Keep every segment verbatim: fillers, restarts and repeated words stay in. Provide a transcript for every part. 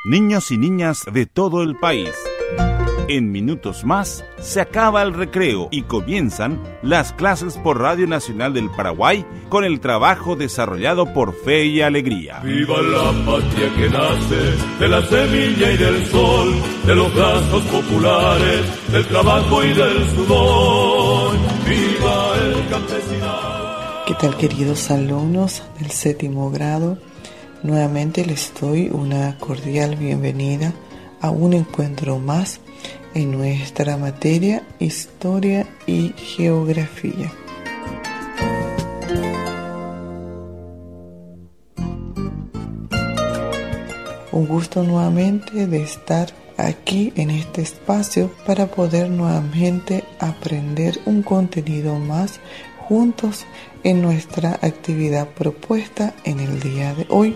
niños y niñas de todo el país. En minutos más se acaba el recreo y comienzan las clases por Radio Nacional del Paraguay con el trabajo desarrollado por Fe y Alegría. Viva la patria que nace de la semilla y del sol, de los brazos populares, del trabajo y del sudor. Viva el campesinado. ¿Qué tal, queridos alumnos del séptimo grado? Nuevamente les doy una cordial bienvenida a un encuentro más en nuestra materia Historia y Geografía. Un gusto nuevamente de estar aquí en este espacio para poder nuevamente aprender un contenido más juntos en nuestra actividad propuesta en el día de hoy.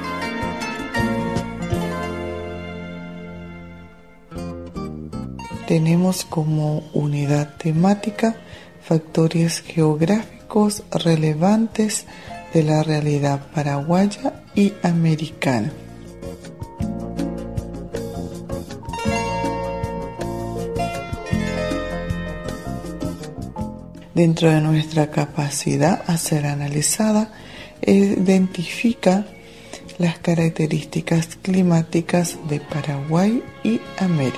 Tenemos como unidad temática factores geográficos relevantes de la realidad paraguaya y americana. Dentro de nuestra capacidad a ser analizada, identifica las características climáticas de Paraguay y América.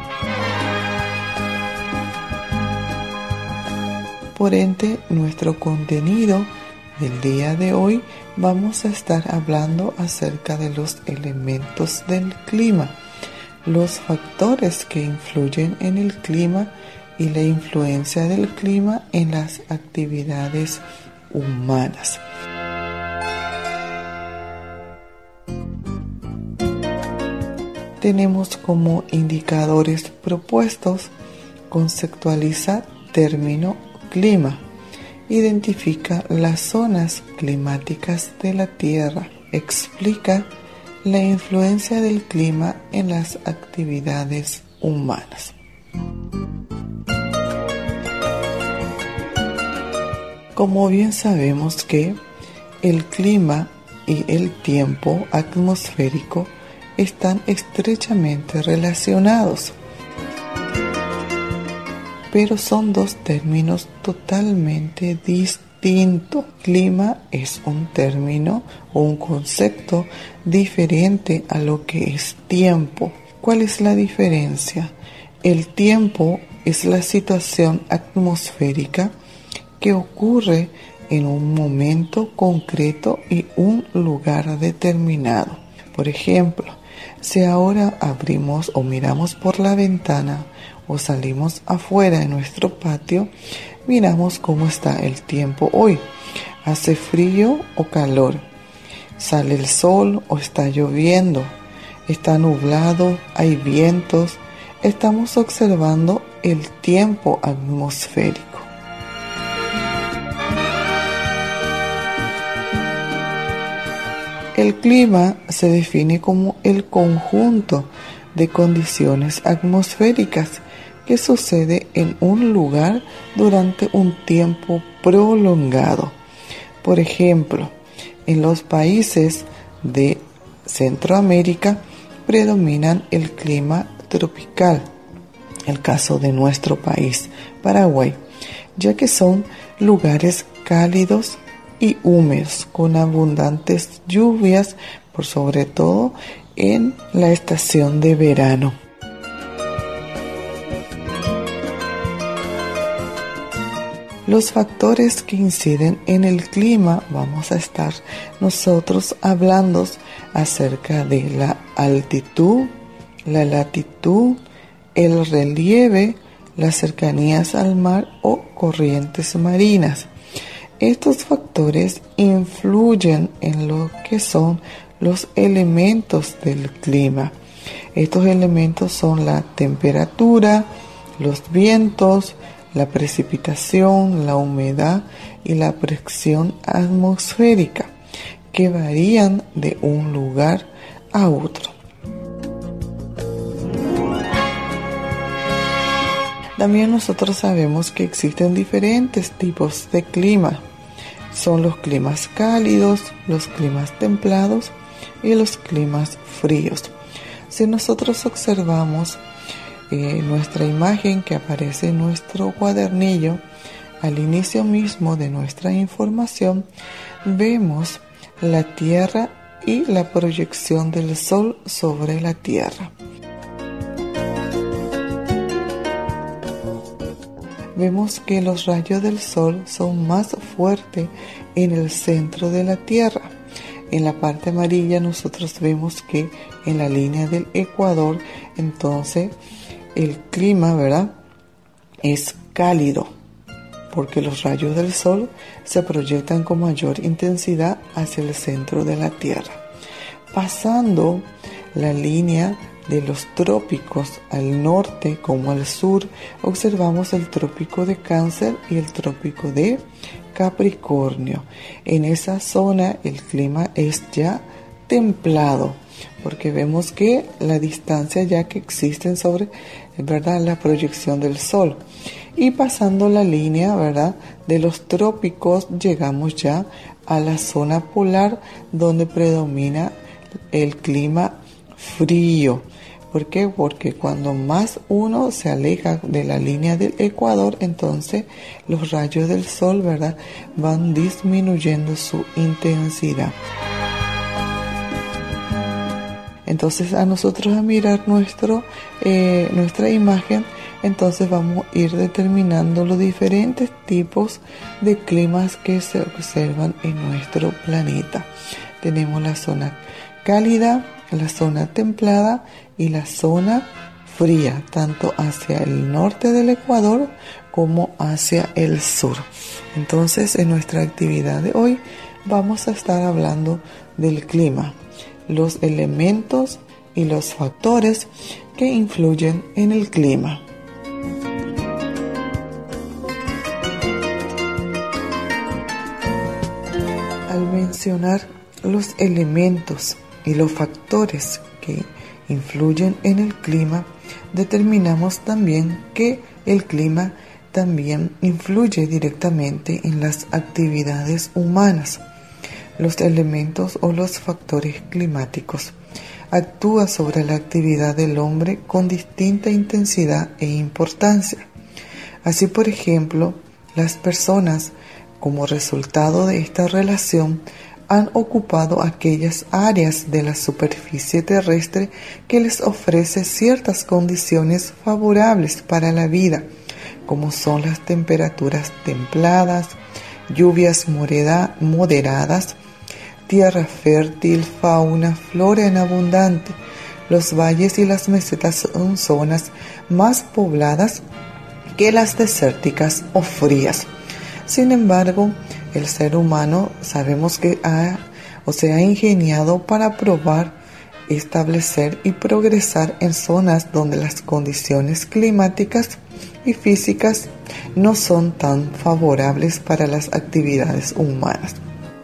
Por ende, nuestro contenido del día de hoy vamos a estar hablando acerca de los elementos del clima, los factores que influyen en el clima y la influencia del clima en las actividades humanas. Tenemos como indicadores propuestos: conceptualiza término clima, identifica las zonas climáticas de la Tierra, explica la influencia del clima en las actividades humanas. Como bien sabemos que el clima y el tiempo atmosférico están estrechamente relacionados, pero son dos términos totalmente distintos. Clima es un término o un concepto diferente a lo que es tiempo. ¿Cuál es la diferencia? El tiempo es la situación atmosférica que ocurre en un momento concreto y un lugar determinado. Por ejemplo, si ahora abrimos o miramos por la ventana o salimos afuera de nuestro patio, miramos cómo está el tiempo hoy. ¿Hace frío o calor? ¿Sale el sol o está lloviendo? ¿Está nublado? ¿Hay vientos? Estamos observando el tiempo atmosférico. El clima se define como el conjunto de condiciones atmosféricas que sucede en un lugar durante un tiempo prolongado. Por ejemplo, en los países de Centroamérica predominan el clima tropical, el caso de nuestro país, Paraguay, ya que son lugares cálidos y húmedos con abundantes lluvias, por sobre todo en la estación de verano. Los factores que inciden en el clima, vamos a estar nosotros hablando acerca de la altitud, la latitud, el relieve, las cercanías al mar o corrientes marinas. Estos factores influyen en lo que son los elementos del clima. Estos elementos son la temperatura, los vientos, la precipitación, la humedad y la presión atmosférica, que varían de un lugar a otro. También nosotros sabemos que existen diferentes tipos de clima. Son los climas cálidos, los climas templados y los climas fríos. Si nosotros observamos eh, nuestra imagen que aparece en nuestro cuadernillo, al inicio mismo de nuestra información, vemos la Tierra y la proyección del Sol sobre la Tierra. Vemos que los rayos del Sol son más fuertes en el centro de la Tierra. En la parte amarilla nosotros vemos que en la línea del Ecuador, entonces el clima, ¿verdad?, es cálido, porque los rayos del Sol se proyectan con mayor intensidad hacia el centro de la Tierra. Pasando la línea de los trópicos al norte como al sur, observamos el trópico de Cáncer y el trópico de Capricornio. En esa zona el clima es ya templado, porque vemos que la distancia ya que existen sobre, ¿verdad?, la proyección del Sol. Y pasando la línea, ¿verdad?, de los trópicos, llegamos ya a la zona polar, donde predomina el clima frío. ¿Por qué? Porque cuando más uno se aleja de la línea del Ecuador, entonces los rayos del Sol, ¿verdad?, van disminuyendo su intensidad. Entonces, a nosotros a mirar nuestro, eh, nuestra imagen, entonces vamos a ir determinando los diferentes tipos de climas que se observan en nuestro planeta. Tenemos la zona cálida, la zona templada y la zona fría, tanto hacia el norte del Ecuador como hacia el sur. Entonces, en nuestra actividad de hoy vamos a estar hablando del clima, los elementos y los factores que influyen en el clima. Al mencionar los elementos y los factores que influyen en el clima, determinamos también que el clima también influye directamente en las actividades humanas. Los elementos o los factores climáticos actúan sobre la actividad del hombre con distinta intensidad e importancia. Así, por ejemplo, las personas, como resultado de esta relación, han ocupado aquellas áreas de la superficie terrestre que les ofrece ciertas condiciones favorables para la vida, como son las temperaturas templadas, lluvias moreda, moderadas, tierra fértil, fauna, flora en abundante. Los valles y las mesetas son zonas más pobladas que las desérticas o frías. Sin embargo, el ser humano sabemos que ha o se ha ingeniado para probar, establecer y progresar en zonas donde las condiciones climáticas y físicas no son tan favorables para las actividades humanas.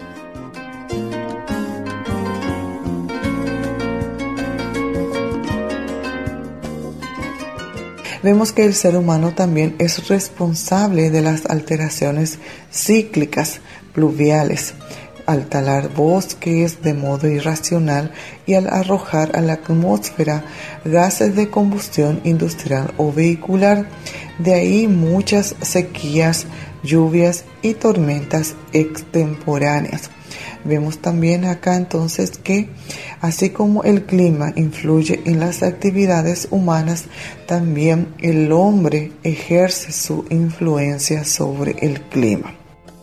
Vemos que el ser humano también es responsable de las alteraciones cíclicas pluviales, al talar bosques de modo irracional y al arrojar a la atmósfera gases de combustión industrial o vehicular. De ahí muchas sequías, lluvias y tormentas extemporáneas. Vemos también acá entonces que así como el clima influye en las actividades humanas, también el hombre ejerce su influencia sobre el clima.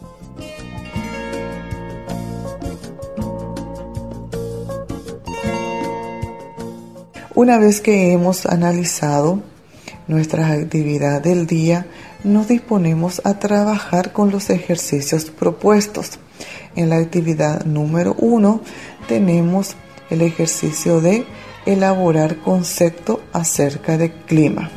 Una vez que hemos analizado nuestras actividades del día, nos disponemos a trabajar con los ejercicios propuestos. En la actividad número uno tenemos el ejercicio de elaborar concepto acerca del clima.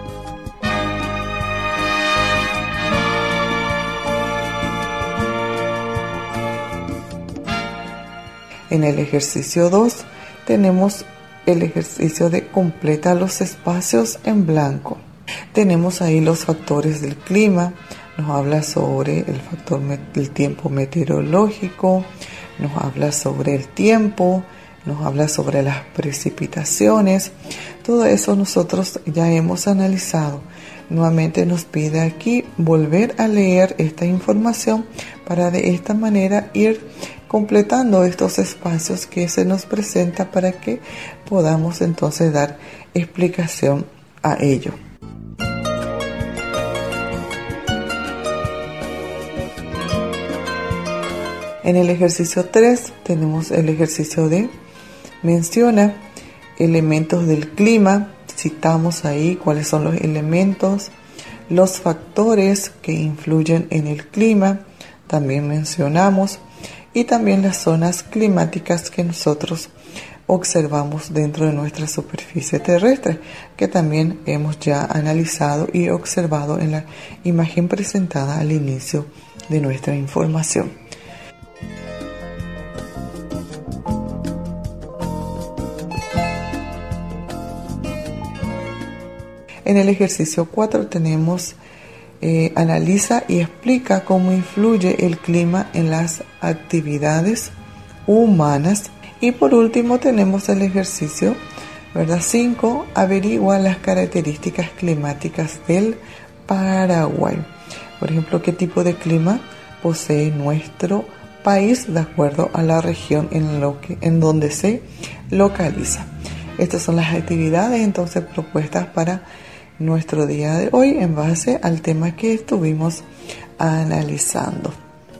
En el ejercicio dos tenemos el ejercicio de completa los espacios en blanco. Tenemos ahí los factores del clima. Nos habla sobre el factor del tiempo meteorológico, nos habla sobre el tiempo, nos habla sobre las precipitaciones. Todo eso nosotros ya hemos analizado. Nuevamente nos pide aquí volver a leer esta información para de esta manera ir completando estos espacios que se nos presenta para que podamos entonces dar explicación a ello. En el ejercicio tres tenemos el ejercicio de menciona elementos del clima. Citamos ahí cuáles son los elementos, los factores que influyen en el clima, también mencionamos, y también las zonas climáticas que nosotros observamos dentro de nuestra superficie terrestre, que también hemos ya analizado y observado en la imagen presentada al inicio de nuestra información. En el ejercicio cuatro tenemos eh, analiza y explica cómo influye el clima en las actividades humanas. Y por último tenemos el ejercicio, ¿verdad? cinco, averigua las características climáticas del Paraguay. Por ejemplo, qué tipo de clima posee nuestro país de acuerdo a la región en, lo que, en donde se localiza. Estas son las actividades entonces propuestas para nuestro día de hoy en base al tema que estuvimos analizando.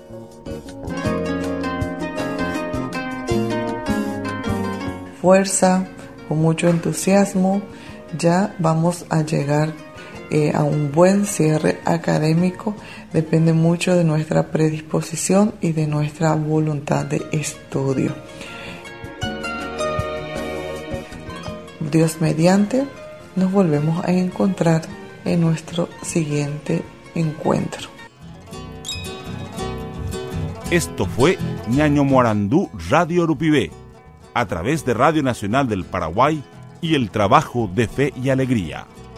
Fuerza, con mucho entusiasmo, ya vamos a llegar eh, a un buen cierre académico. Depende mucho de nuestra predisposición y de nuestra voluntad de estudio. Dios mediante, nos volvemos a encontrar en nuestro siguiente encuentro. Esto fue Ñaño Morandú Radio Urupibé, a través de Radio Nacional del Paraguay y el trabajo de fe y alegría.